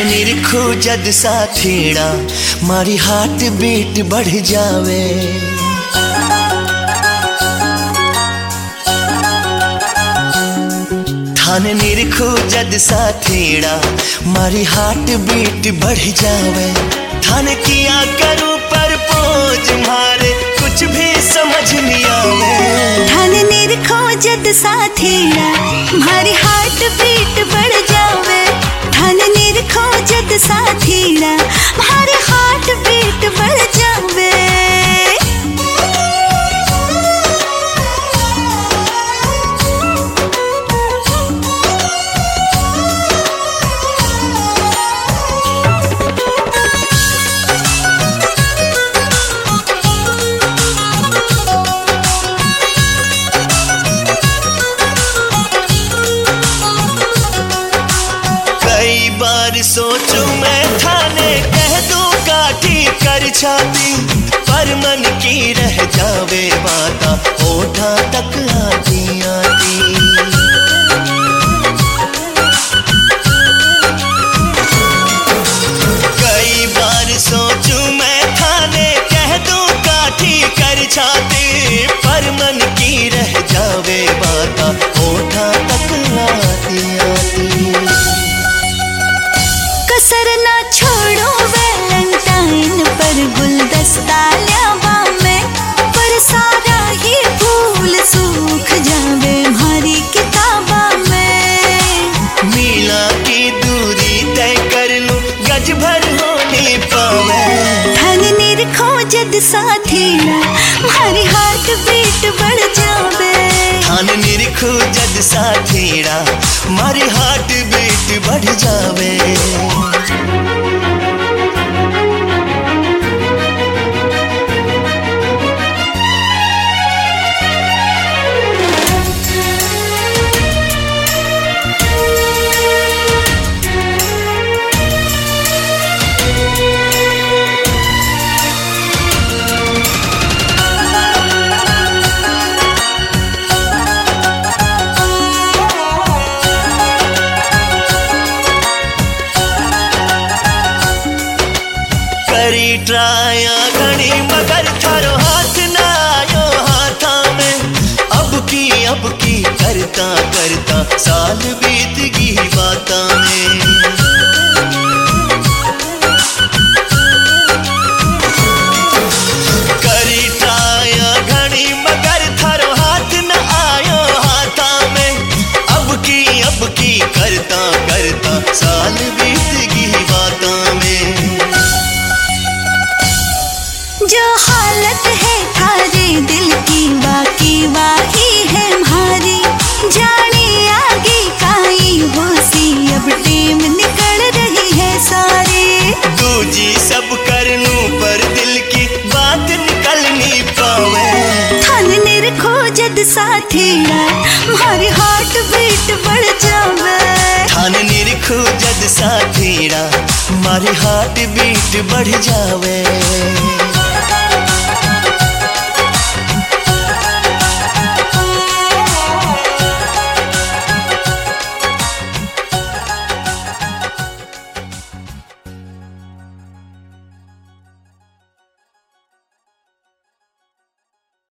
निरखो जद साथीड़ा मारी heart beat बढ़ जावे। थान निरखो जद साथीड़ा मारी हार्ट बीट बढ़ जावे। थान किया करूं परपोज मारे कुछ भी समझ नहीं आवे। थान निरखो जद साथीड़ा मारी हार्ट बीट बढ़ जावे। थान निरखो जद साथीड़ा मारी हार्ट बीट बढ़ जावे। सोचूं मैं थाने कह दूं काठी कर छाती, पर मन की रह जावे बाता ओठा तक आती आती। कई बार सोचूं मैं थाने कह दूं काठी कर छाती, पर मन की रह जावे बाता ओठा तक आती आती। कसर ना छोड़ो वैलेंटाइन पर गुलदस्ता ल्यावा में, पर सारा ही फूल सूख जावे हमारी किताबा में। मीला की दूरी तय कर लूं गज भर होने पावे। थान निरखो जद साथीड़ा हमारी हार्ट बीट बढ़ जावे। थान निरखो जद साथीड़ा मारी हार्ट बीट बढ़ जावे। करी ट्राया घणी मगर थारो हाथ ना आयो हाथा में। अब की करता करता साल बीत गई बाता में। करी ट्राया घणी मगर थारो हाथ ना आयो हाथा में। अब की करता करता साल बीत गई बाता में। जो हालत है थारे दिल की बाकी वाही है हमारी। जाने आगे काई होसी अब टीम निकल रही है सारी। दूजी सब करनू पर दिल की बात निकल नहीं पावे। थान निरखो जद साथीड़ा हमारी हार्ट बीट बढ़ जावे। थान निरखो जद साथीड़ा मारी हार्ट बीट बढ़ जावे।